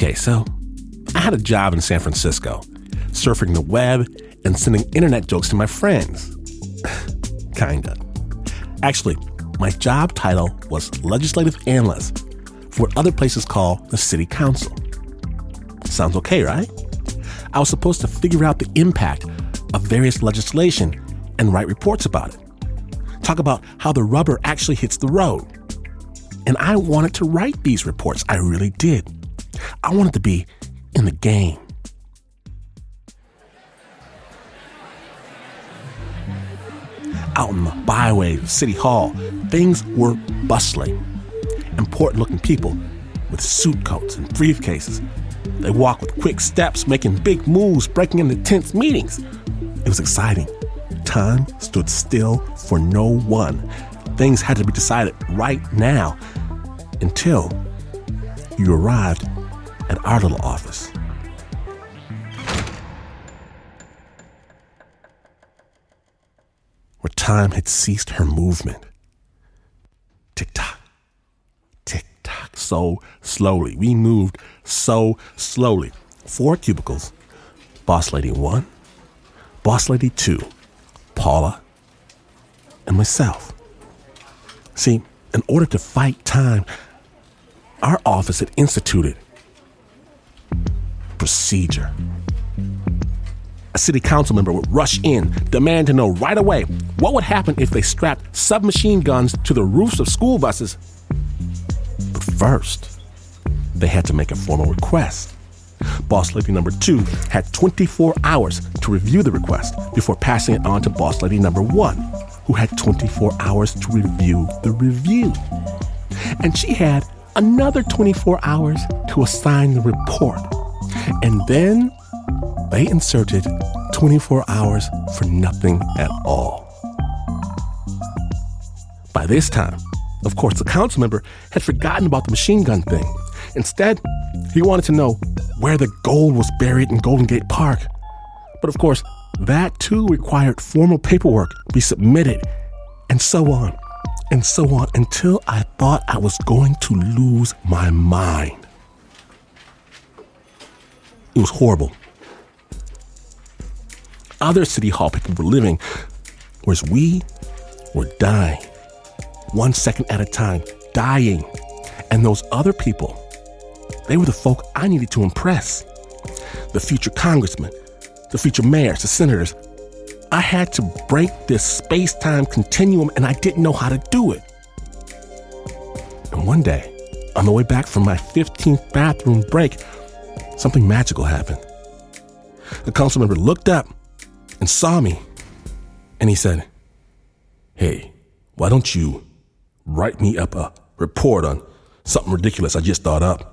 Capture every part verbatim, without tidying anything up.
Okay, so I had a job in San Francisco, surfing the web and sending internet jokes to my friends. Kinda. Actually, my job title was legislative analyst for what other places call the city council. Sounds okay, right? I was supposed to figure out the impact of various legislation and write reports about it. Talk about how the rubber actually hits the road. And I wanted to write these reports. I really did. I wanted to be in the game. Out in the byways of City Hall, things were bustling. Important-looking people with suit coats and briefcases. They walked with quick steps, making big moves, breaking into tense meetings. It was exciting. Time stood still for no one. Things had to be decided right now until you arrived at our little office. Where time had ceased her movement. Tick-tock, tick-tock, so slowly. We moved so slowly. Four cubicles. Boss Lady one, Boss Lady two, Paula, and myself. See, in order to fight time, our office had instituted procedure. A city council member would rush in, demand to know right away what would happen if they strapped submachine guns to the roofs of school buses. But first, they had to make a formal request. Boss Lady number two had twenty-four hours to review the request before passing it on to Boss Lady number one, who had twenty-four hours to review the review. And she had another twenty-four hours to assign the report. And then they inserted twenty-four hours for nothing at all. By this time, of course, the council member had forgotten about the machine gun thing. Instead, he wanted to know where the gold was buried in Golden Gate Park. But of course, that too required formal paperwork be submitted, and so on, and so on, until I thought I was going to lose my mind. It was horrible. Other City Hall people were living, whereas we were dying. One second at a time, dying. And those other people, they were the folk I needed to impress. The future congressmen, the future mayors, the senators. I had to break this space-time continuum, and I didn't know how to do it. And one day, on the way back from my fifteenth bathroom break, something magical happened. The council member looked up and saw me, and he said, "Hey, why don't you write me up a report on something ridiculous I just thought up?"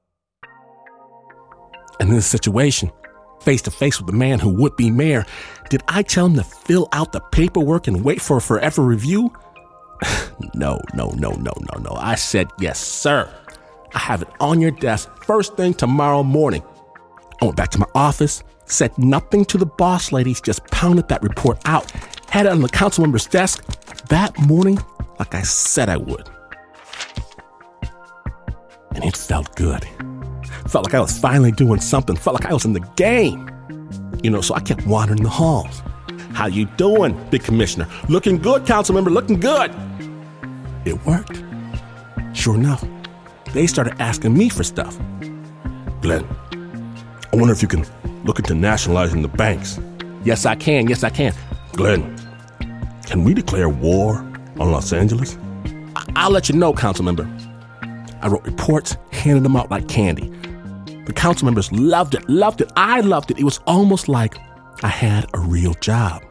And in this situation, face to face with the man who would be mayor, did I tell him to fill out the paperwork and wait for a forever review? No, no, no, no, no, no. I said, "Yes, sir. I have it on your desk first thing tomorrow morning." I went back to my office, said nothing to the boss ladies, just pounded that report out, had it on the council member's desk that morning like I said I would. And it felt good. Felt like I was finally doing something. Felt like I was in the game. You know, so I kept wandering the halls. "How you doing, big commissioner? Looking good, council member, looking good." It worked. Sure enough, they started asking me for stuff. "Glenn, I wonder if you can look into nationalizing the banks." "Yes, I can. Yes, I can." "Glenn, can we declare war on Los Angeles?" I- I'll let you know, council member." I wrote reports, handed them out like candy. The council members loved it, loved it. I loved it. It was almost like I had a real job.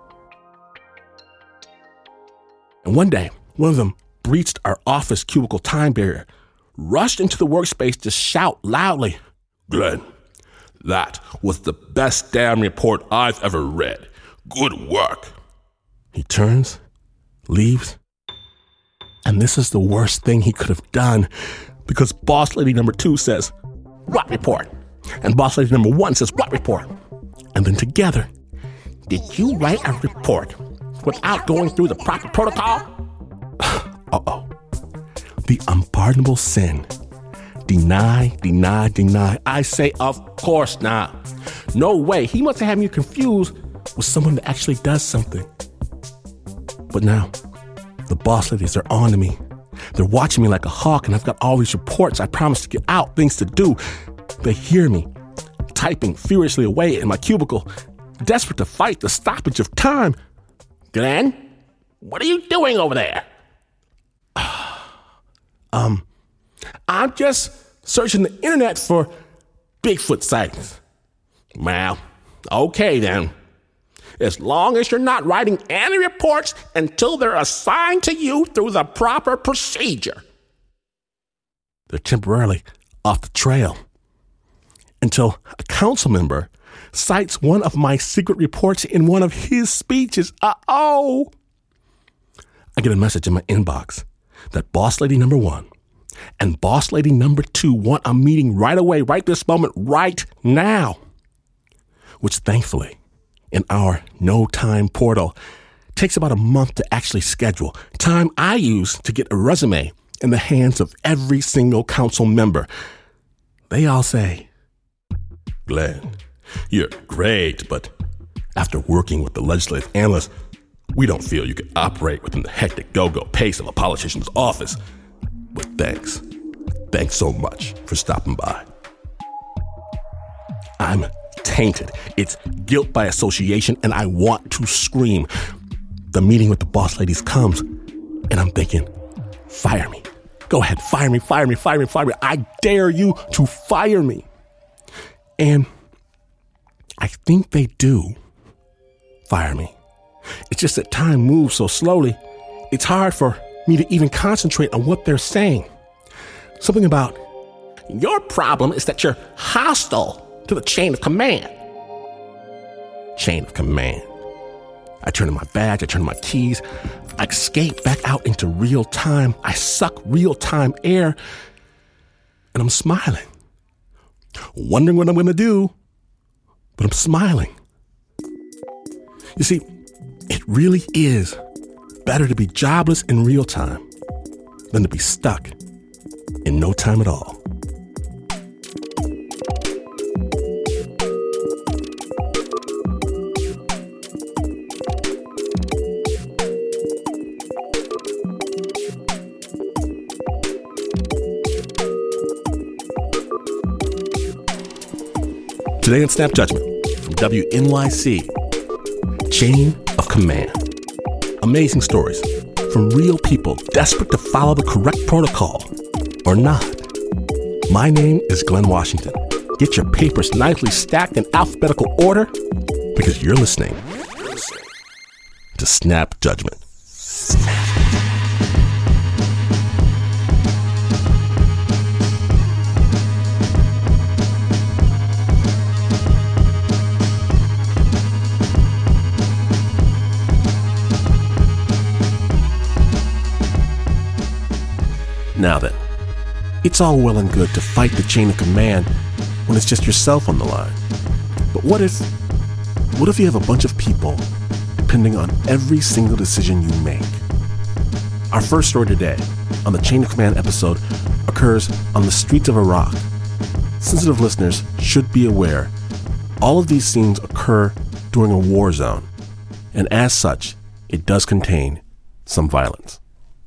And one day, one of them breached our office cubicle time barrier, rushed into the workspace to shout loudly, "Glenn, that was the best damn report I've ever read. Good work." He turns, leaves, and this is the worst thing he could have done, because boss lady number two says, "What report?" And boss lady number one says, "What report?" And then together, "Did you write a report without going through the proper protocol?" Uh-oh. The unpardonable sin. Deny, deny, deny. I say, of course not. No way. He must have had me confused with someone that actually does something. But now, the boss ladies are on to me. They're watching me like a hawk, and I've got all these reports I promised to get out, things to do. They hear me typing furiously away in my cubicle, desperate to fight the stoppage of time. Glenn, what are you doing over there? um, I'm just searching the internet for Bigfoot sightings. Well, okay then. As long as you're not writing any reports until they're assigned to you through the proper procedure. They're temporarily off the trail until a council member cites one of my secret reports in one of his speeches. Uh-oh. I get a message in my inbox that boss lady number one and boss lady number two want a meeting right away, right this moment, right now. Which thankfully, in our no time portal, takes about a month to actually schedule. Time I use to get a resume in the hands of every single council member. They all say, Glenn, you're great, but after working with the legislative analysts, we don't feel you can operate within the hectic go-go pace of a politician's office. But thanks. Thanks so much for stopping by. I'm tainted. It's guilt by association, and I want to scream. The meeting with the boss ladies comes, and I'm thinking, fire me. Go ahead, fire me, fire me, fire me, fire me. I dare you to fire me. And I think they do fire me. It's just that time moves so slowly, it's hard for me to even concentrate on what they're saying. Something about, your problem is that you're hostile to the chain of command. Chain of command. I turn in my badge, I turn in my keys, I escape back out into real time. I suck real time air, and I'm smiling. Wondering what I'm going to do, but I'm smiling. You see, it really is better to be jobless in real time than to be stuck in no time at all. Today on Snap Judgment from W N Y C, Chain of Command. Amazing stories from real people desperate to follow the correct protocol or not. My name is Glenn Washington. Get your papers nicely stacked in alphabetical order because you're listening to Snap Judgment. Now then, it's all well and good to fight the chain of command when it's just yourself on the line. But what if, what if you have a bunch of people depending on every single decision you make? Our first story today on the Chain of Command episode occurs on the streets of Iraq. Sensitive listeners should be aware all of these scenes occur during a war zone, and as such, it does contain some violence.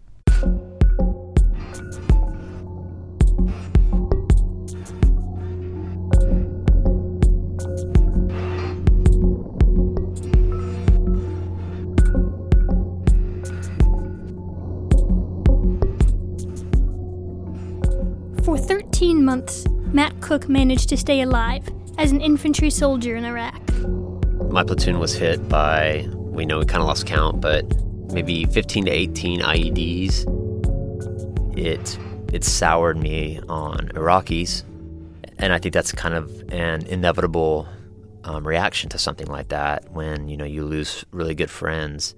For thirteen months, Matt Cook managed to stay alive as an infantry soldier in Iraq. My platoon was hit by, we know we kind of lost count, but maybe fifteen to eighteen I E Ds. It, it soured me on Iraqis, and I think that's kind of an inevitable um, reaction to something like that when, you know, you lose really good friends.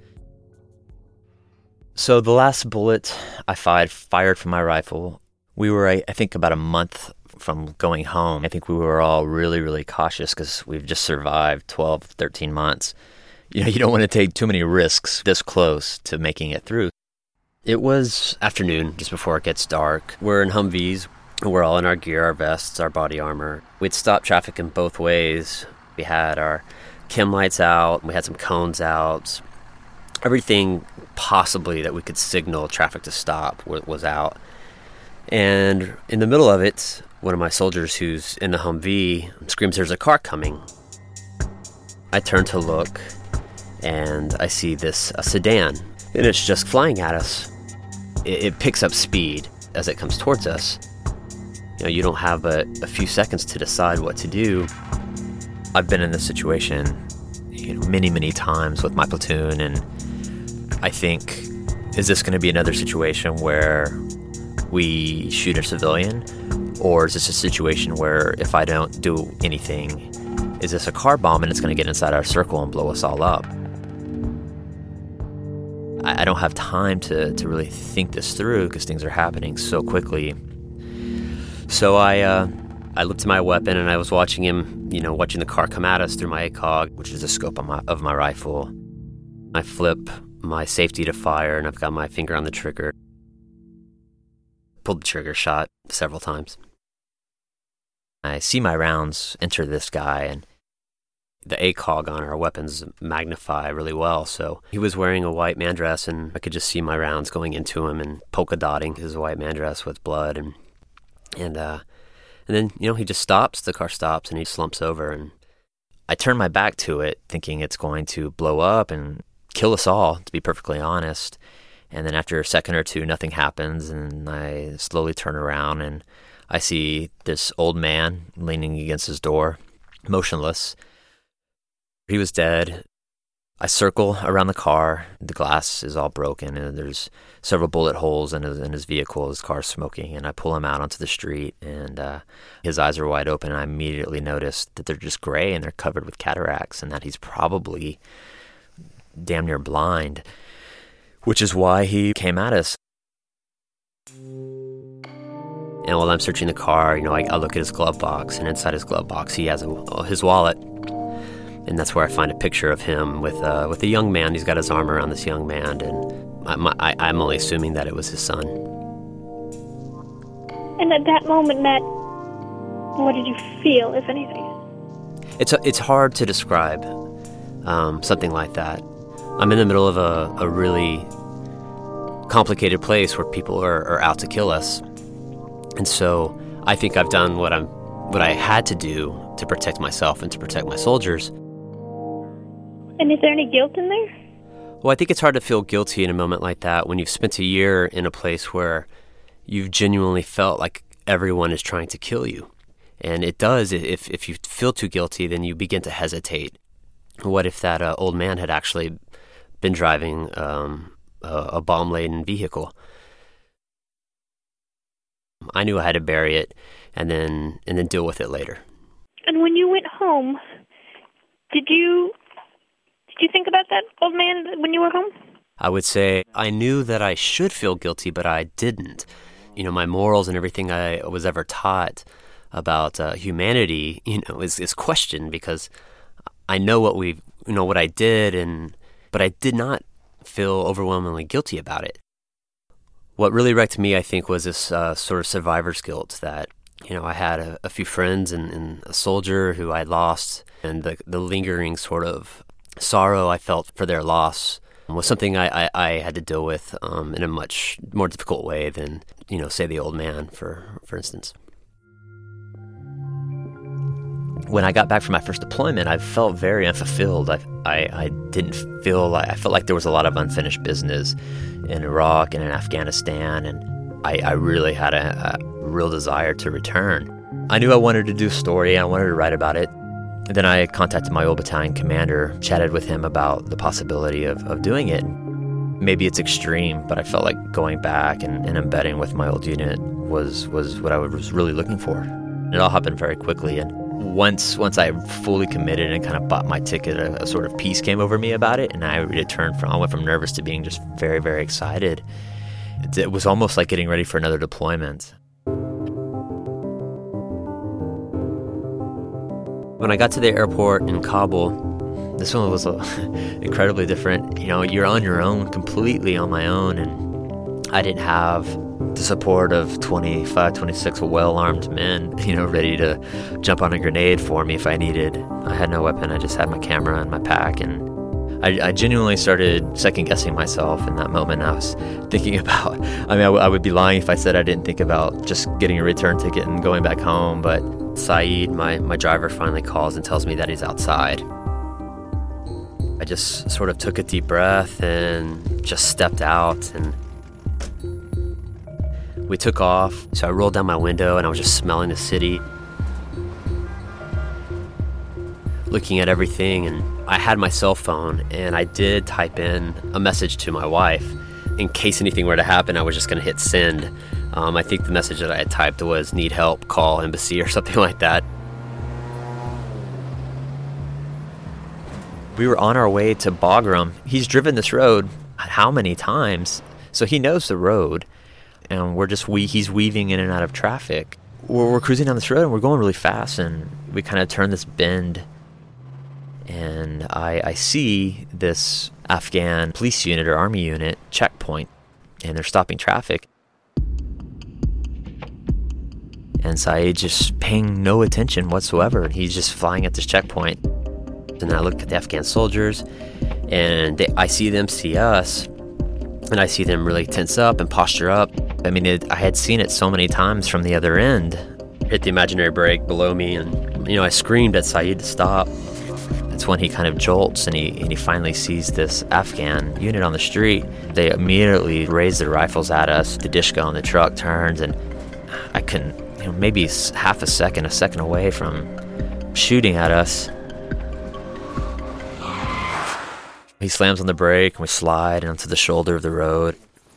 So the last bullet I fired, fired from my rifle, we were, I, I think, about a month from going home. I think we were all really, really cautious because we've just survived twelve, thirteen months. You know, you don't want to take too many risks this close to making it through. It was afternoon, just before it gets dark. We're in Humvees. We're all in our gear, our vests, our body armor. We'd stopped traffic in both ways. We had our chem lights out. We had some cones out. Everything possibly that we could signal traffic to stop was out. And in the middle of it, one of my soldiers who's in the Humvee screams, "There's a car coming." I turn to look, and I see this a sedan, and it's just flying at us. It, it picks up speed as it comes towards us. You know, you don't have but a few seconds to decide what to do. I've been in this situation, you know, many, many times with my platoon, and I think, is this going to be another situation where we shoot a civilian, or is this a situation where if I don't do anything, is this a car bomb and it's going to get inside our circle and blow us all up? I, I don't have time to, to really think this through because things are happening so quickly. So I uh, I looked at my weapon and I was watching him, you know, watching the car come at us through my A C O G, which is the scope of my, of my rifle. I flip my safety to fire and I've got my finger on the trigger. Pulled the trigger, shot several times. I see my rounds enter this guy, and the A C O G on our weapons magnify really well. So he was wearing a white man dress, and I could just see my rounds going into him and polka dotting his white man dress with blood. And and uh, and then, you know, he just stops. The car stops, and he slumps over. And I turn my back to it, thinking it's going to blow up and kill us all, to be perfectly honest. And then after a second or two, nothing happens, and I slowly turn around, and I see this old man leaning against his door, motionless. He was dead. I circle around the car. The glass is all broken, and there's several bullet holes in his, in his vehicle. His car's smoking, and I pull him out onto the street, and uh, his eyes are wide open, and I immediately notice that they're just gray, and they're covered with cataracts, and that he's probably damn near blind, which is why he came at us. And while I'm searching the car, you know, I, I look at his glove box, and inside his glove box, he has a, his wallet. And that's where I find a picture of him with uh, with a young man. He's got his arm around this young man, and I'm, I, I'm only assuming that it was his son. And at that moment, Matt, what did you feel, if anything? It's a, it's hard to describe um, something like that. I'm in the middle of a, a really complicated place where people are, are out to kill us. And so I think I've done what I'm what I had to do to protect myself and to protect my soldiers. And is there any guilt in there? Well, I think it's hard to feel guilty in a moment like that when you've spent a year in a place where you've genuinely felt like everyone is trying to kill you. And it does, if if you feel too guilty, then you begin to hesitate. What if that uh, old man had actually been driving um, a, a bomb-laden vehicle? I knew I had to bury it and then and then deal with it later. And when you went home, did you did you think about that old man when you were home? I would say I knew that I should feel guilty, but I didn't. You know, my morals and everything I was ever taught about uh, humanity, you know, is, is questioned because I know what we, you know, what I did, and but I did not feel overwhelmingly guilty about it. What really wrecked me, I think, was this uh, sort of survivor's guilt that, you know, I had a, a few friends and, and a soldier who I lost, and the, the lingering sort of sorrow I felt for their loss was something I, I, I had to deal with um, in a much more difficult way than, you know, say the old man, for, for instance. When I got back from my first deployment, I felt very unfulfilled. I, I, I didn't feel like, I felt like there was a lot of unfinished business in Iraq and in Afghanistan, and I, I really had a, a real desire to return. I knew I wanted to do a story, and I wanted to write about it. And then I contacted my old battalion commander, chatted with him about the possibility of, of doing it. Maybe it's extreme, but I felt like going back and, and embedding with my old unit was, was what I was really looking for. It all happened very quickly, and Once once I fully committed and kind of bought my ticket, a, a sort of peace came over me about it, and I returned from, I went from nervous to being just very, very excited. It, it was almost like getting ready for another deployment. When I got to the airport in Kabul, this one was uh, incredibly different. You know, you're on your own, completely on my own, and I didn't have the support of twenty-five, twenty-six well-armed men, you know, ready to jump on a grenade for me if I needed. I had no weapon. I just had my camera and my pack, and I, I genuinely started second-guessing myself in that moment. I was thinking about, I mean, I, w- I would be lying if I said I didn't think about just getting a return ticket and going back home, but Saeed, my, my driver, finally calls and tells me that he's outside. I just sort of took a deep breath and just stepped out, and we took off. So I rolled down my window and I was just smelling the city, looking at everything, and I had my cell phone and I did type in a message to my wife. In case anything were to happen, I was just gonna hit send. Um, I think the message that I had typed was, need help, call embassy or something like that. We were on our way to Bagram. He's driven this road how many times? So he knows the road, and we're just, we, he's weaving in and out of traffic. We're, we're cruising down this road and we're going really fast, and we kind of turn this bend, and I, I see this Afghan police unit or army unit checkpoint, and they're stopping traffic. And Saeed just paying no attention whatsoever. He's just flying at this checkpoint. And I look at the Afghan soldiers, and they, I see them see us, and I see them really tense up and posture up. I mean, it, I had seen it so many times from the other end. Hit the imaginary brake below me, and, you know, I screamed at Saeed to stop. That's when he kind of jolts, and he, and he finally sees this Afghan unit on the street. They immediately raise their rifles at us. The Dishka on the truck turns, and I couldn't, you know, maybe half a second, a second away from shooting at us. He slams on the brake, and we slide onto the shoulder of the road.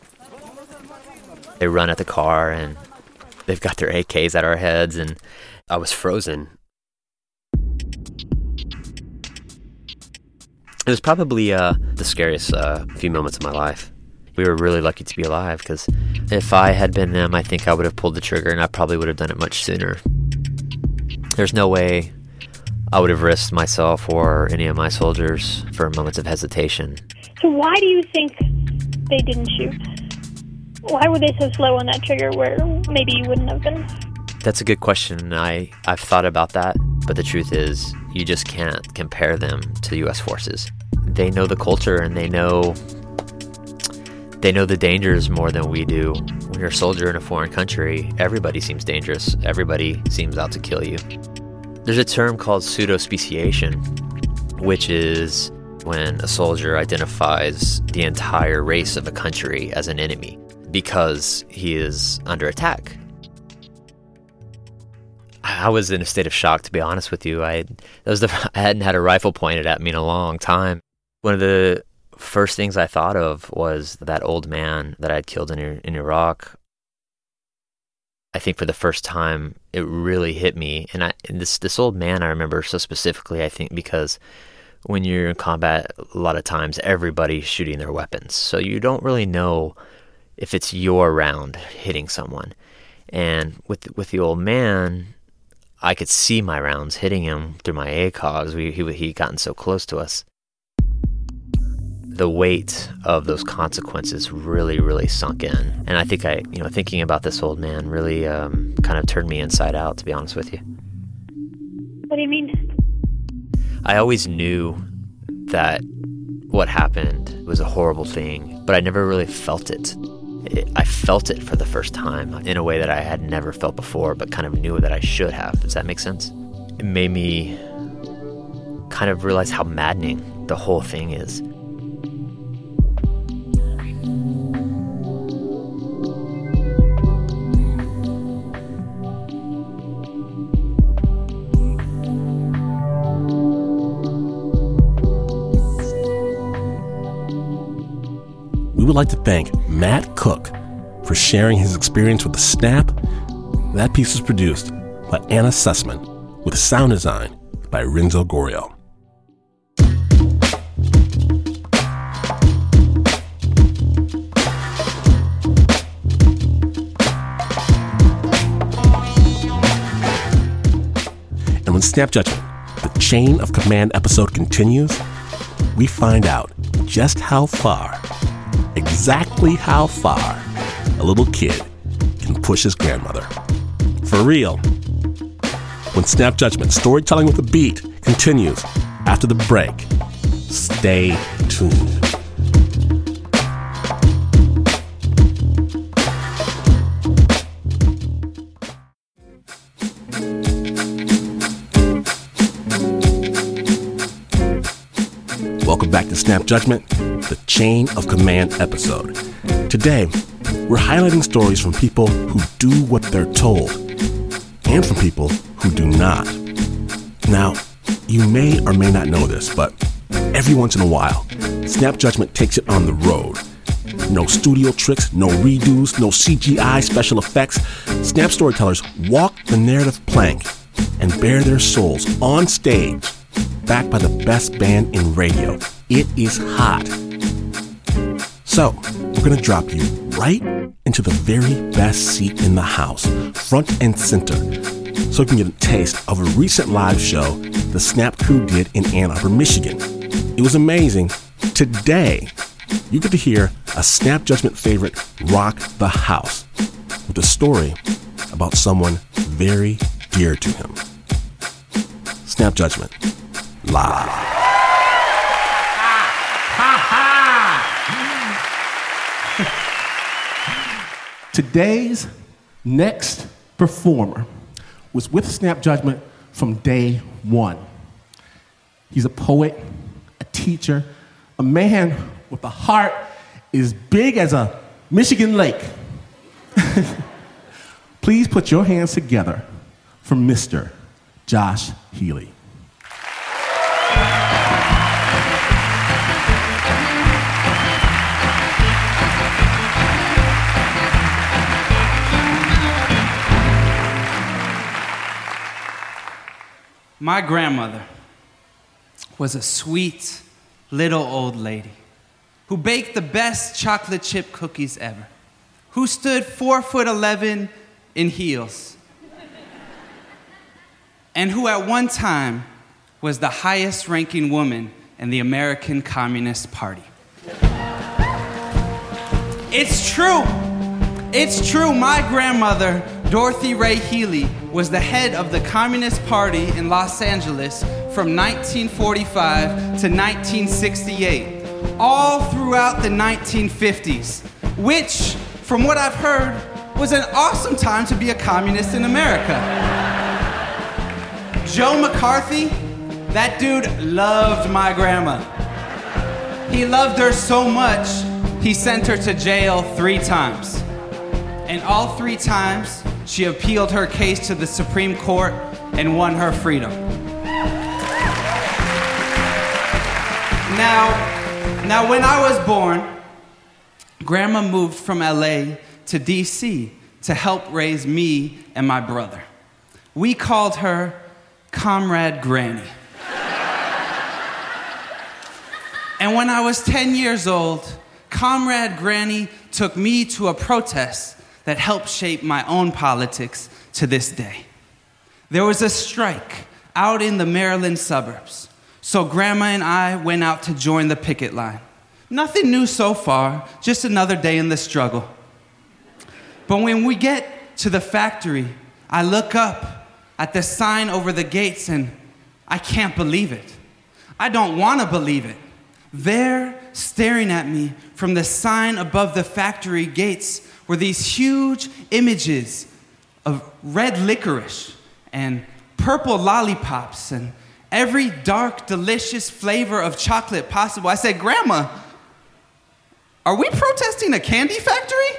They run at the car, and they've got their A Ks at our heads, and I was frozen. It was probably uh, the scariest uh, few moments of my life. We were really lucky to be alive, because if I had been them, I think I would have pulled the trigger, and I probably would have done it much sooner. There's no way I would have risked myself or any of my soldiers for moments of hesitation. So why do you think they didn't shoot? Why were they so slow on that trigger where maybe you wouldn't have been? That's a good question. I, I've thought about that, but the truth is you just can't compare them to U S forces. They know the culture, and they know they know the dangers more than we do. When you're a soldier in a foreign country, everybody seems dangerous. Everybody seems out to kill you. There's a term called pseudo-speciation, which is when a soldier identifies the entire race of a country as an enemy because he is under attack. I was in a state of shock, to be honest with you. I that was the I hadn't had a rifle pointed at me in a long time. One of the first things I thought of was that old man that I had killed in in Iraq. I think for the first time, it really hit me. And, I, and this this old man I remember so specifically, I think, because when you're in combat, a lot of times everybody's shooting their weapons. So you don't really know if it's your round hitting someone. And with with the old man, I could see my rounds hitting him through my A C O Gs. We, he he'd gotten so close to us. The weight of those consequences really, really sunk in. And I think I, you know, thinking about this old man really um, kind of turned me inside out, to be honest with you. What do you mean? I always knew that what happened was a horrible thing, but I never really felt it. it. I felt it for the first time in a way that I had never felt before, but kind of knew that I should have. Does that make sense? It made me kind of realize how maddening the whole thing is. We would like to thank Matt Cook for sharing his experience with the snap. That piece was produced by Anna Sussman with sound design by Renzo Goriel. And when Snap Judgment, the Chain of Command episode continues, we find out just how far, exactly how far, a little kid can push his grandmother. For real. When Snap Judgment, storytelling with a beat, continues after the break, stay tuned. Welcome back to Snap Judgment, the Chain of Command episode. Today, we're highlighting stories from people who do what they're told, and from people who do not. Now, you may or may not know this, but every once in a while, Snap Judgment takes it on the road. No studio tricks, no redos, no C G I special effects. Snap storytellers walk the narrative plank and bare their souls on stage, backed by the best band in radio. It is hot. So, we're going to drop you right into the very best seat in the house, front and center, so you can get a taste of a recent live show the Snap crew did in Ann Arbor, Michigan. It was amazing. Today, you get to hear a Snap Judgment favorite rock the house with a story about someone very dear to him. Snap Judgment, live. Today's next performer was with Snap Judgment from day one. He's a poet, a teacher, a man with a heart as big as a Michigan lake. Please put your hands together for Mister Josh Healy. My grandmother was a sweet little old lady who baked the best chocolate chip cookies ever, who stood four foot eleven in heels, and who at one time was the highest ranking woman in the American Communist Party. It's true. It's true. My grandmother, Dorothy Ray Healy, was the head of the Communist Party in Los Angeles from nineteen forty-five to nineteen sixty-eight, all throughout the nineteen fifties, which, from what I've heard, was an awesome time to be a communist in America. Joe McCarthy, that dude loved my grandma. He loved her so much, he sent her to jail three times. And all three times, she appealed her case to the Supreme Court and won her freedom. Now, now when I was born, Grandma moved from L A to D C to help raise me and my brother. We called her Comrade Granny. And when I was ten years old, Comrade Granny took me to a protest that helped shape my own politics to this day. There was a strike out in the Maryland suburbs, so Grandma and I went out to join the picket line. Nothing new so far, just another day in the struggle. But when we get to the factory, I look up at the sign over the gates and I can't believe it. I don't want to believe it. There, staring at me from the sign above the factory gates, were these huge images of red licorice and purple lollipops and every dark, delicious flavor of chocolate possible. I said, Grandma, are we protesting a candy factory?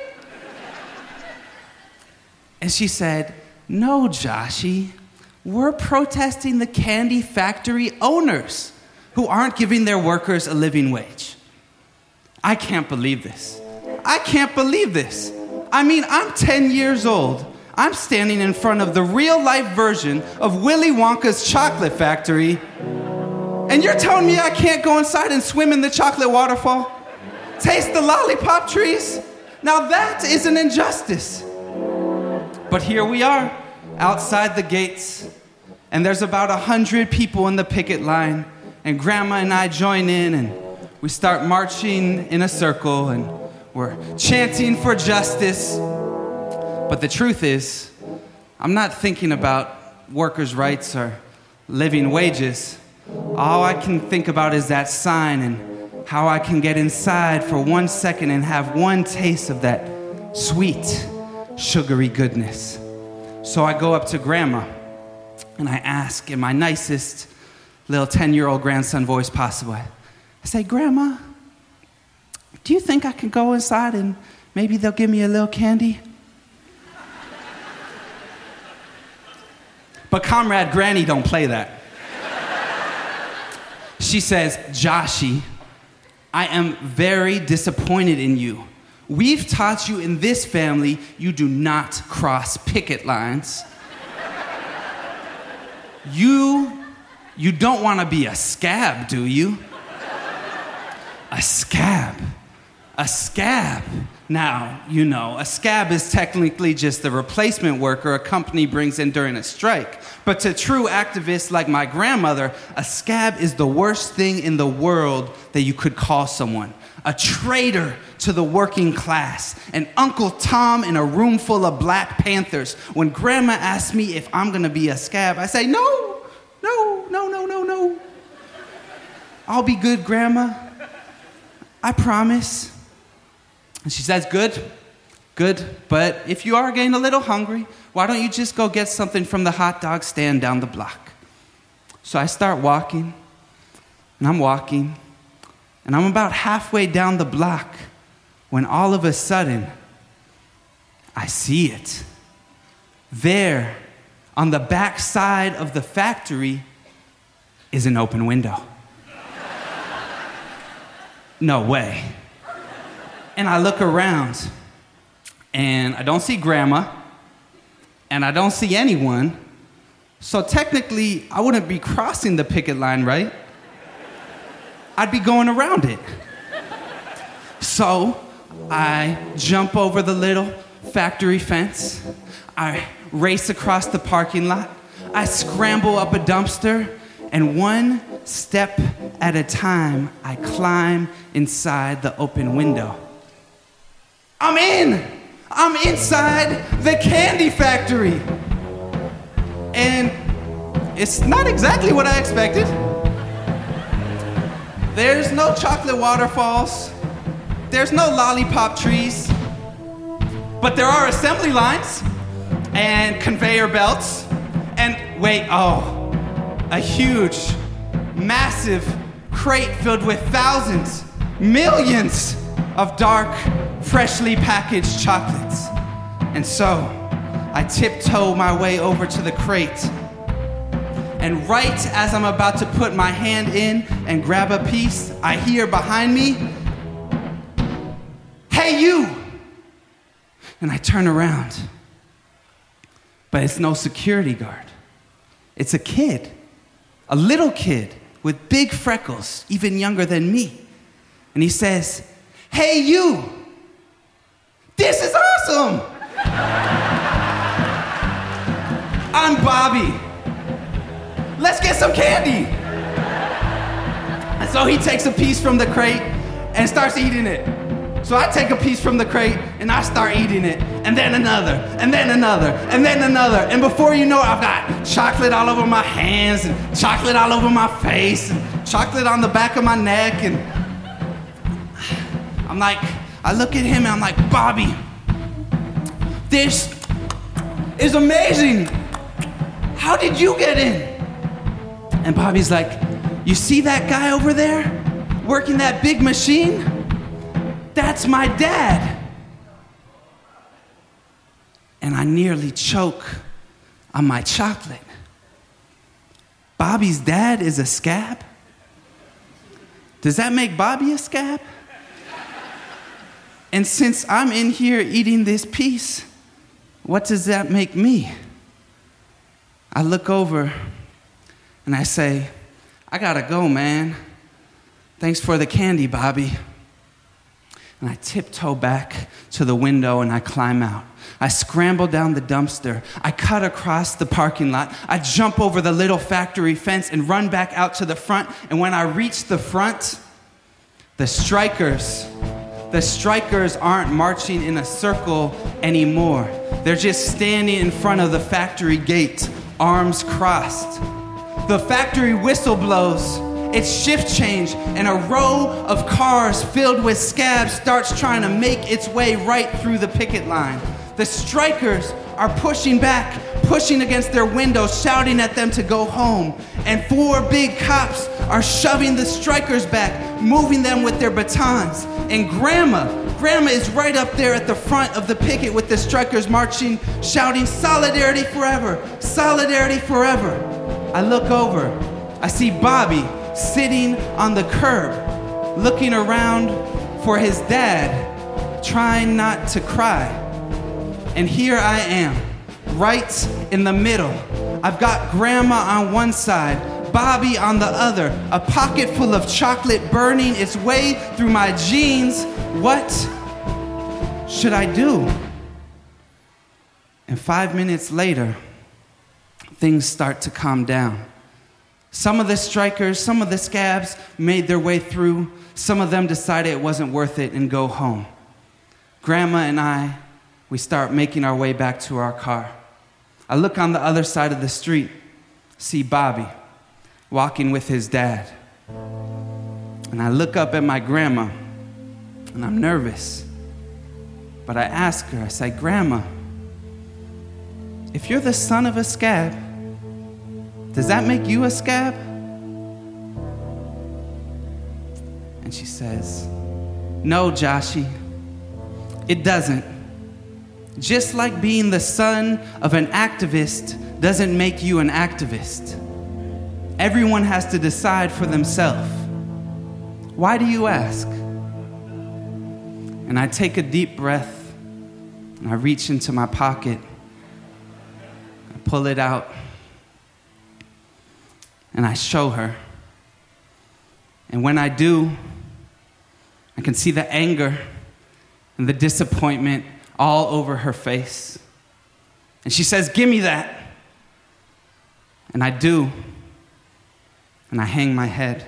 And she said, no, Joshy, we're protesting the candy factory owners who aren't giving their workers a living wage. I can't believe this. I can't believe this. I mean, I'm ten years old. I'm standing in front of the real-life version of Willy Wonka's chocolate factory, and you're telling me I can't go inside and swim in the chocolate waterfall? Taste the lollipop trees? Now that is an injustice. But here we are, outside the gates, and there's about a hundred people in the picket line, and Grandma and I join in, and we start marching in a circle, and we're chanting for justice. But the truth is, I'm not thinking about workers' rights or living wages. All I can think about is that sign and how I can get inside for one second and have one taste of that sweet, sugary goodness. So I go up to Grandma and I ask in my nicest little ten-year-old grandson voice possible. I say, Grandma, do you think I can go inside and maybe they'll give me a little candy? But Comrade Granny don't play that. She says, Joshy, I am very disappointed in you. We've taught you in this family you do not cross picket lines. You, you don't want to be a scab, do you? A scab. A scab. Now, you know, a scab is technically just the replacement worker a company brings in during a strike. But to true activists like my grandmother, a scab is the worst thing in the world that you could call someone. A traitor to the working class. An Uncle Tom in a room full of Black Panthers. When Grandma asks me if I'm gonna be a scab, I say, no, no, no, no, no, no. I'll be good, Grandma. I promise. And she says, good, good, but if you are getting a little hungry, why don't you just go get something from the hot dog stand down the block? So I start walking, and I'm walking, and I'm about halfway down the block when all of a sudden, I see it. There, on the back side of the factory, is an open window. No way. And I look around, and I don't see Grandma, and I don't see anyone. So technically, I wouldn't be crossing the picket line, right? I'd be going around it. So I jump over the little factory fence. I race across the parking lot. I scramble up a dumpster, and one step at a time, I climb inside the open window. I'm in! I'm inside the candy factory! And it's not exactly what I expected. There's no chocolate waterfalls. There's no lollipop trees. But there are assembly lines and conveyor belts. And wait, oh, a huge, massive crate filled with thousands, millions of dark, freshly packaged chocolates. And so, I tiptoe my way over to the crate. And right as I'm about to put my hand in and grab a piece, I hear behind me, "Hey, you!" And I turn around. But it's no security guard. It's a kid, a little kid with big freckles, even younger than me. And he says, "Hey, you! This is awesome! I'm Bobby. Let's get some candy." And so he takes a piece from the crate and starts eating it. So I take a piece from the crate and I start eating it. And then another, and then another, and then another. And before you know it, I've got chocolate all over my hands and chocolate all over my face and chocolate on the back of my neck. And I'm like, I look at him and I'm like, "Bobby, this is amazing. How did you get in?" And Bobby's like, "You see that guy over there working that big machine? That's my dad." And I nearly choke on my chocolate. Bobby's dad is a scab? Does that make Bobby a scab? And since I'm in here eating this piece, what does that make me? I look over and I say, "I gotta go, man. Thanks for the candy, Bobby." And I tiptoe back to the window and I climb out. I scramble down the dumpster. I cut across the parking lot. I jump over the little factory fence and run back out to the front. And when I reach the front, the strikers, The strikers aren't marching in a circle anymore. They're just standing in front of the factory gate, arms crossed. The factory whistle blows. It's shift change, and a row of cars filled with scabs starts trying to make its way right through the picket line. The strikers are pushing back, pushing against their windows, shouting at them to go home. And four big cops are shoving the strikers back, moving them with their batons. And Grandma, Grandma is right up there at the front of the picket with the strikers marching, shouting, "Solidarity forever, solidarity forever." I look over. I see Bobby sitting on the curb, looking around for his dad, trying not to cry. And here I am, right in the middle. I've got Grandma on one side, Bobby on the other, a pocket full of chocolate burning its way through my jeans. What should I do? And five minutes later, things start to calm down. Some of the strikers, some of the scabs made their way through. Some of them decided it wasn't worth it and go home. Grandma and I, we start making our way back to our car. I look on the other side of the street, see Bobby walking with his dad. And I look up at my grandma, and I'm nervous. But I ask her, I say, "Grandma, if you're the son of a scab, does that make you a scab?" And she says, "No, Joshie, it doesn't. Just like being the son of an activist doesn't make you an activist. Everyone has to decide for themselves. Why do you ask?" And I take a deep breath, and I reach into my pocket. I pull it out, and I show her. And when I do, I can see the anger and the disappointment all over her face. And she says, "Give me that." And I do. And I hang my head.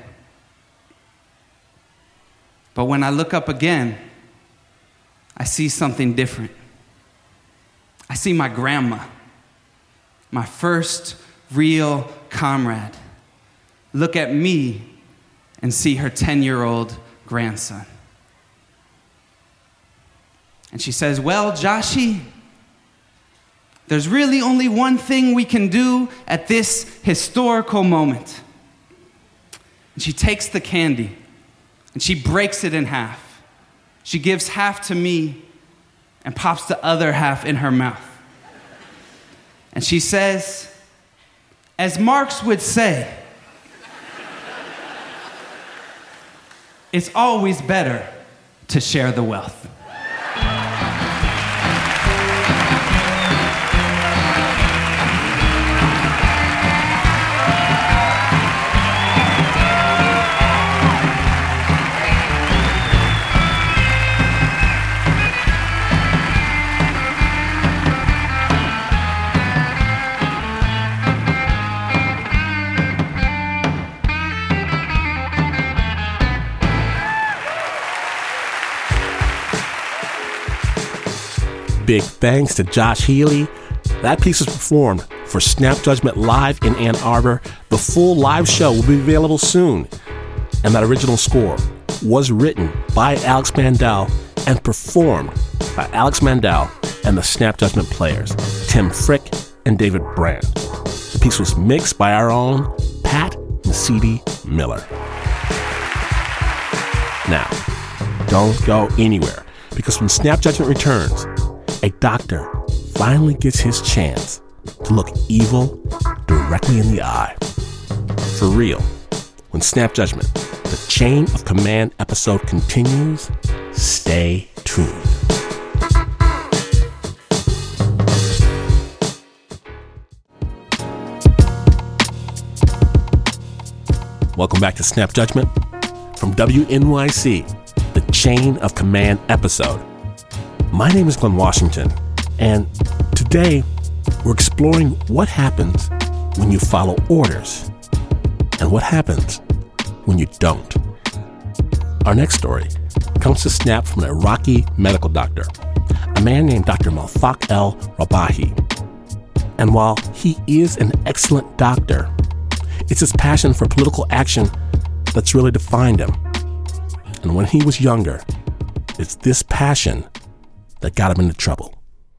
But when I look up again, I see something different. I see my grandma, my first real comrade, look at me and see her ten-year-old grandson. And she says, "Well, Joshie, there's really only one thing we can do at this historical moment." And she takes the candy and she breaks it in half. She gives half to me and pops the other half in her mouth. And she says, as Marx would say, it's always better to share the wealth. Big thanks to Josh Healy. That piece was performed for Snap Judgment Live in Ann Arbor. The full live show will be available soon. And that original score was written by Alex Mandel and performed by Alex Mandel and the Snap Judgment players, Tim Frick and David Brand. The piece was mixed by our own Pat Mesiti Miller. Now, don't go anywhere, because when Snap Judgment returns, a doctor finally gets his chance to look evil directly in the eye. For real, when Snap Judgment, the Chain of Command episode continues, stay tuned. Welcome back to Snap Judgment from W N Y C, the Chain of Command episode. My name is Glenn Washington, and today we're exploring what happens when you follow orders and what happens when you don't. Our next story comes to snap from an Iraqi medical doctor, a man named Doctor Malfaq el-Rabahi. And while he is an excellent doctor, it's his passion for political action that's really defined him. And when he was younger, it's this passion that got him into trouble.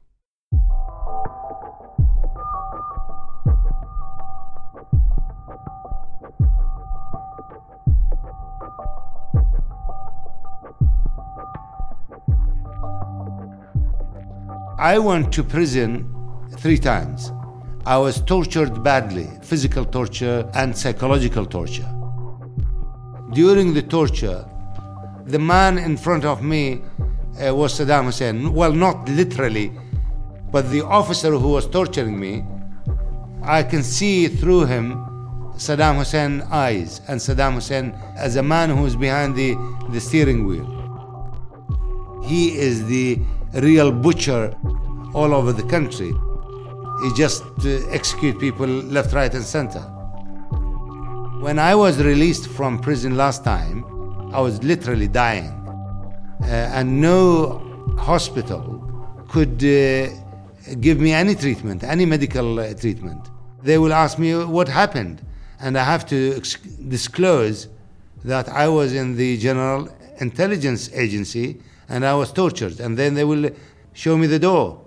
I went to prison three times. I was tortured badly, physical torture and psychological torture. During the torture, the man in front of me uh, was Saddam Hussein. Well, not literally, but the officer who was torturing me, I can see through him Saddam Hussein's eyes, and Saddam Hussein as a man who is behind the, the steering wheel. He is the real butcher all over the country. He just uh, execute people left, right, and center. When I was released from prison last time, I was literally dying. Uh, and no hospital could uh, give me any treatment, any medical uh, treatment. They will ask me what happened, and I have to ex- disclose that I was in the General Intelligence Agency and I was tortured, and then they will show me the door.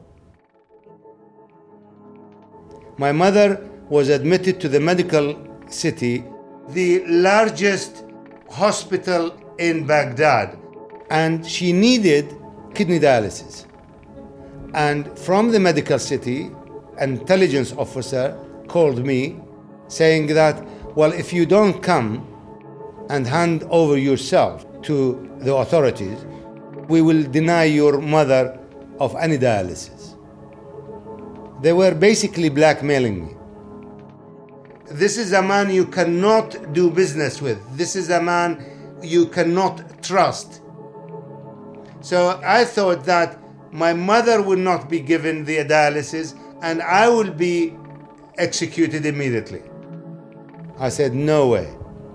My mother was admitted to the medical city, the largest hospital in Baghdad, and she needed kidney dialysis. And from the medical city, an intelligence officer called me saying that, well, if you don't come and hand over yourself to the authorities, we will deny your mother of any dialysis. They were basically blackmailing me. This is a man you cannot do business with. This is a man you cannot trust. So I thought that my mother will not be given the dialysis and I will be executed immediately. I said, no way.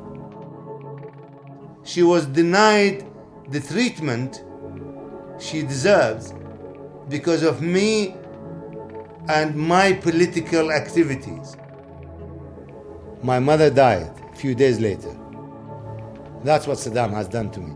She was denied the treatment she deserves because of me and my political activities. My mother died a few days later. That's what Saddam has done to me.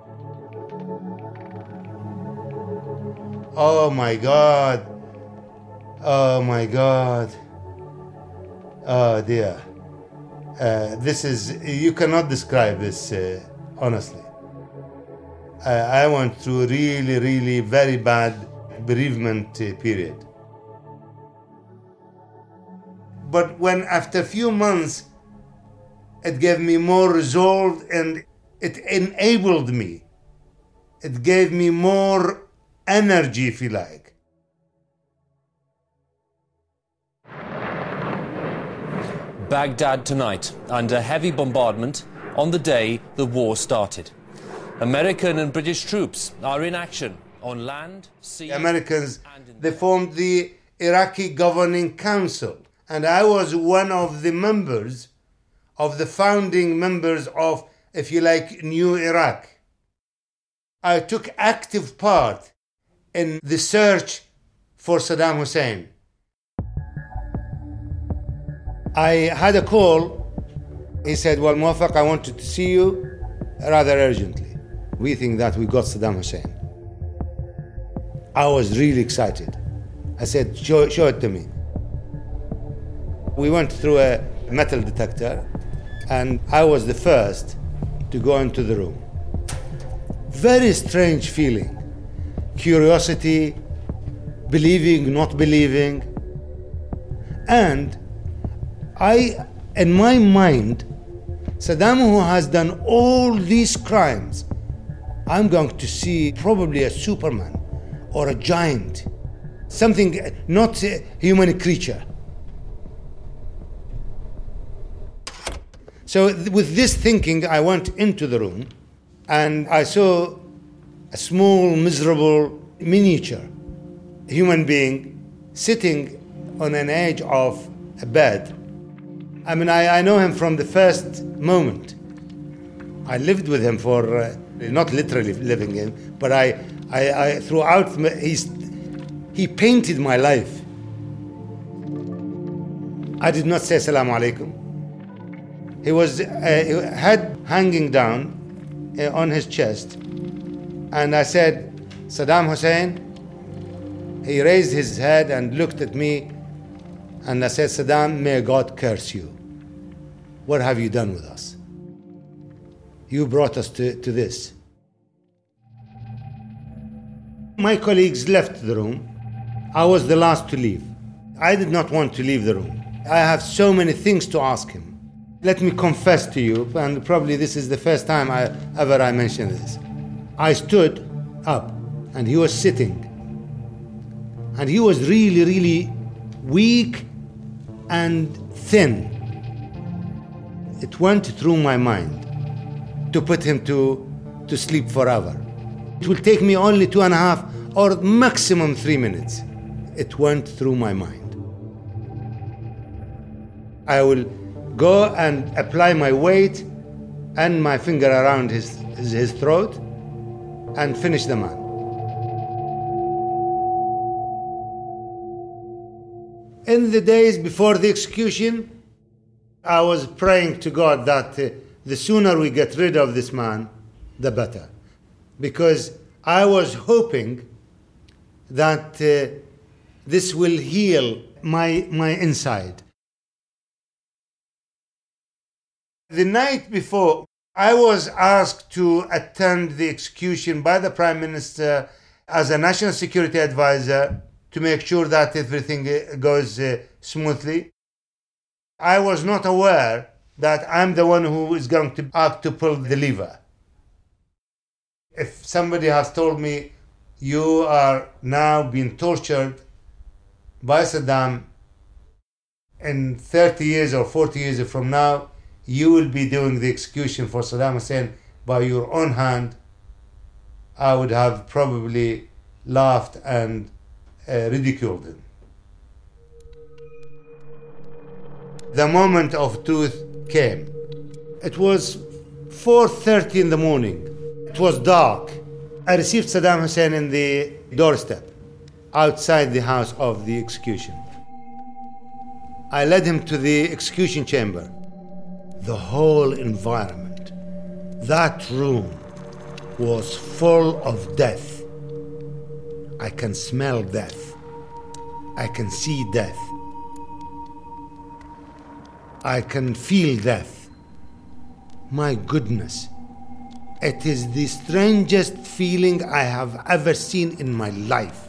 Oh my God. Oh my God. Oh dear. Uh, this is, you cannot describe this, uh, honestly. Uh, I went through a really, really very bad bereavement uh, period. But when after a few months, it gave me more resolve and it enabled me. It gave me more energy, if you like. Baghdad tonight, under heavy bombardment on the day the war started. American and British troops are in action on land, sea... The Americans, they formed the Iraqi Governing Council. And I was one of the members, of the founding members of, if you like, New Iraq. I took active part in the search for Saddam Hussein. I had a call. He said, well, Muwafaq, I wanted to see you rather urgently. We think that we got Saddam Hussein. I was really excited. I said, show, show it to me. We went through a metal detector, and I was the first to go into the room. Very strange feeling. Curiosity, believing, not believing. And I, in my mind, Saddam, who has done all these crimes, I'm going to see probably a Superman or a giant, something, not a human creature. So with this thinking, I went into the room and I saw a small, miserable, miniature human being sitting on an edge of a bed. I mean, I, I know him from the first moment. I lived with him for, uh, not literally living in, but I, I, I throughout, he's, he painted my life. I did not say Assalamu alaikum. He was, uh, head hanging down uh, on his chest, and I said, Saddam Hussein. He raised his head and looked at me, and I said, Saddam, may God curse you. What have you done with us? You brought us to, to this. My colleagues left the room. I was the last to leave. I did not want to leave the room. I have so many things to ask him. Let me confess to you, and probably this is the first time I, ever I mention this. I stood up, and he was sitting. And he was really, really weak and thin. It went through my mind to put him to, to sleep forever. It will take me only two and a half or maximum three minutes. It went through my mind. I will go and apply my weight and my finger around his, his, his throat and finish the man. In the days before the execution, I was praying to God that uh, the sooner we get rid of this man, the better. Because I was hoping that uh, this will heal my, my inside. The night before, I was asked to attend the execution by the Prime Minister as a national security advisor to make sure that everything goes uh, smoothly. I was not aware that I'm the one who is going to act to pull the lever. If somebody has told me, you are now being tortured by Saddam, in thirty years or forty years from now, you will be doing the execution for Saddam Hussein by your own hand, I would have probably laughed and uh, ridiculed him. The moment of truth came. It was four thirty in the morning. It was dark. I received Saddam Hussein in the doorstep outside the house of the execution. I led him to the execution chamber. The whole environment, that room, was full of death. I can smell death. I can see death. I can feel death. My goodness, it is the strangest feeling I have ever seen in my life.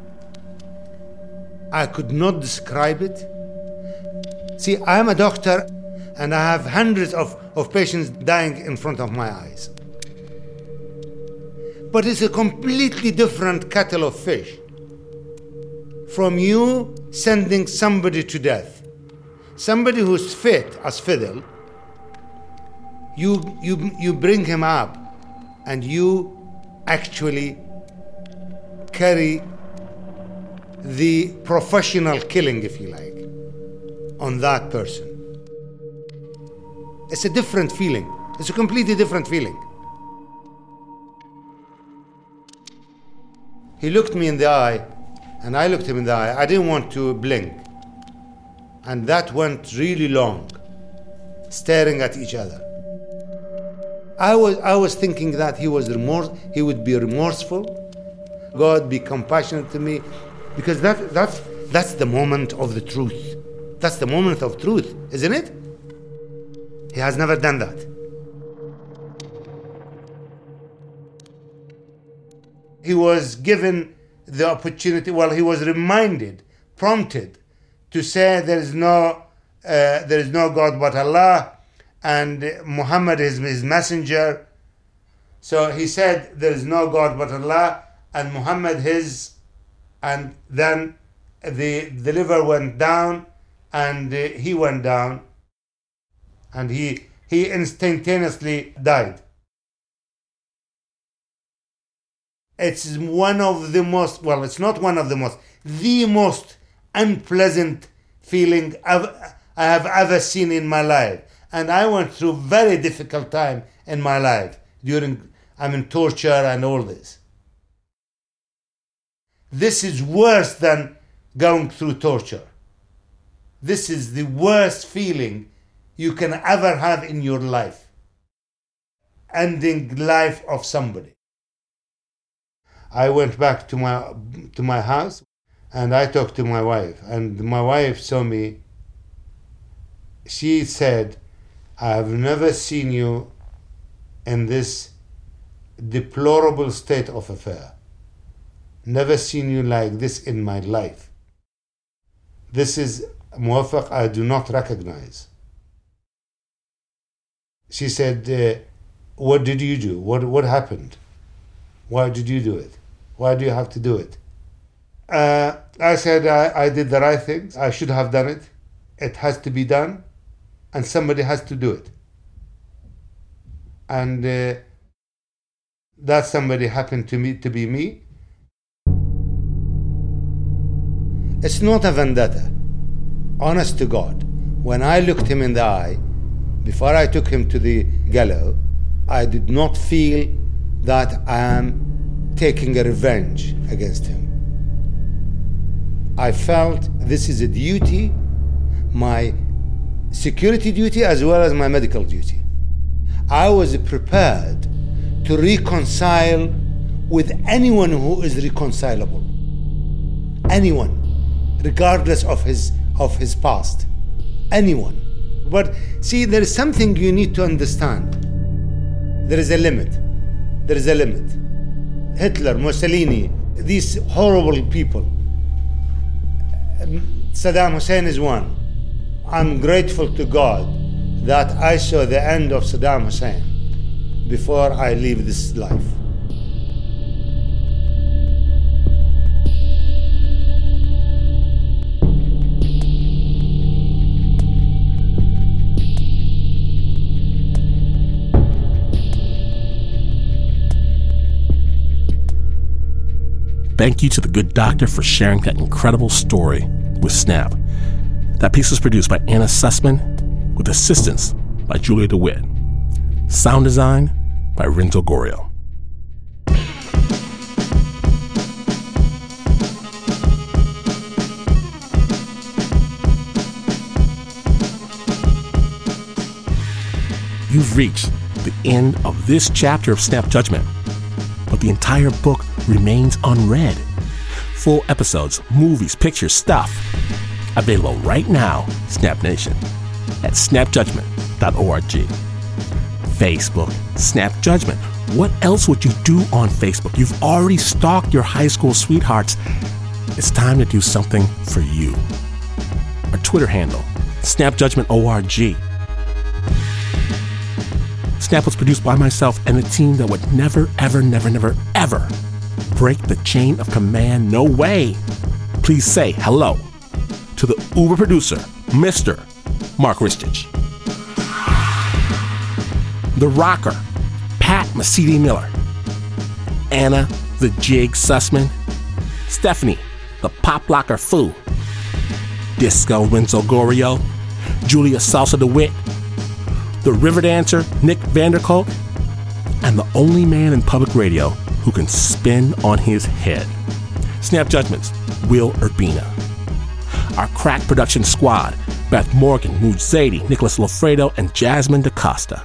I could not describe it. See, I am a doctor and I have hundreds of, of patients dying in front of my eyes. But it's a completely different kettle of fish from you sending somebody to death. Somebody who's fit as fiddle, you, you, you bring him up and you actually carry the professional killing, if you like, on that person. It's a different feeling. It's a completely different feeling. He looked me in the eye, and I looked him in the eye. I didn't want to blink. And that went really long, staring at each other. I was, I was thinking that he was remorse, he would be remorseful. God be compassionate to me, because that, that's, that's the moment of the truth. That's the moment of truth, isn't it? He has never done that. He was given the opportunity, well, he was reminded, prompted to say there is no, uh, there is no God but Allah, and Muhammad is his messenger. So he said there is no God but Allah, and Muhammad his, and then the, the liver went down, and uh, he went down, and he, he instantaneously died. It's one of the most, well, it's not one of the most, the most unpleasant feeling I've, I have ever seen in my life. And I went through a very difficult time in my life during I'm in torture and all this. This is worse than going through torture. This is the worst feeling you can ever have in your life. Ending life of somebody. I went back to my to my house and I talked to my wife, and my wife saw me. She said, I have never seen you in this deplorable state of affair. Never seen you like this in my life. This is Muwaffaq I do not recognize. She said, uh, what did you do? What, what happened? Why did you do it? Why do you have to do it? Uh, I said, I, I did the right thing. I should have done it. It has to be done. And somebody has to do it. And uh, that somebody happened to me to be me. It's not a vendetta. Honest to God, when I looked him in the eye, before I took him to the gallows, I did not feel that I am taking a revenge against him. I felt this is a duty, my security duty as well as my medical duty. I was prepared to reconcile with anyone who is reconcilable. Anyone, regardless of his of his past. Anyone. But see, there is something you need to understand. There is a limit. There is a limit. Hitler, Mussolini, these horrible people. Saddam Hussein is one. I'm grateful to God that I saw the end of Saddam Hussein before I leave this life. Thank you to the good doctor for sharing that incredible story with Snap. That piece was produced by Anna Sussman with assistance by Julia DeWitt. Sound design by Renzo Gorio. You've reached the end of this chapter of Snap Judgment, but the entire book remains unread. Full episodes, movies, pictures, stuff, available right now, Snap Nation, at snap judgment dot org. Facebook, Snap Judgment. What else would you do on Facebook? You've already stalked your high school sweethearts. It's time to do something for you. Our Twitter handle, Snap Judgment org. Snap was produced by myself and a team that would never, ever, never, never, ever break the chain of command. No way. Please say hello to the Uber producer, Mister Mark Ristich. The rocker, Pat Mesiti-Miller. Anna, the Jig Sussman. Stephanie, the pop locker Foo. Disco Renzo Gorio. Julia Salsa DeWitt. The river dancer, Nick Vanderkolk. And the only man in public radio who can spin on his head. Snap Judgments, Will Urbina. Our crack production squad, Beth Morgan, Mood Zadie, Nicholas Lofredo, and Jasmine DaCosta.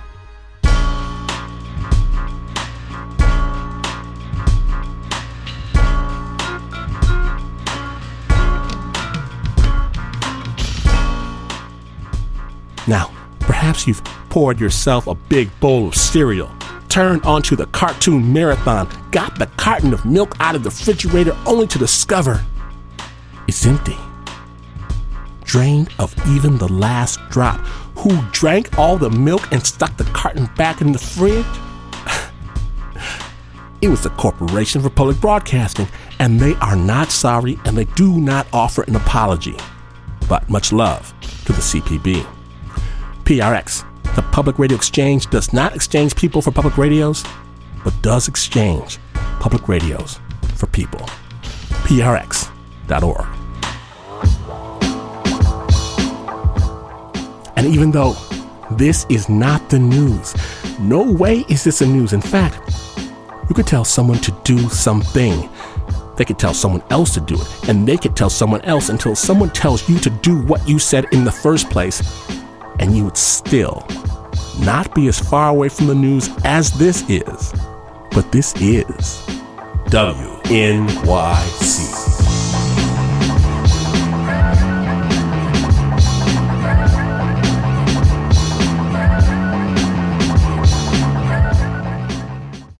Now, perhaps you've poured yourself a big bowl of cereal, turned onto the cartoon marathon, got the carton of milk out of the refrigerator only to discover it's empty. Drained of even the last drop. Who drank all the milk and stuck the carton back in the fridge? It was the Corporation for Public Broadcasting, and they are not sorry, and they do not offer an apology. But much love to the C P B. P R X, the Public Radio Exchange, does not exchange people for public radios, but does exchange public radios for people. P R X dot org. And even though this is not the news, No way is this a news. In fact, you could tell someone to do something. They could tell someone else to do it, and they could tell someone else until someone tells you to do what you said in the first place, and you would still not be as far away from the news as this is. But this is W N Y C.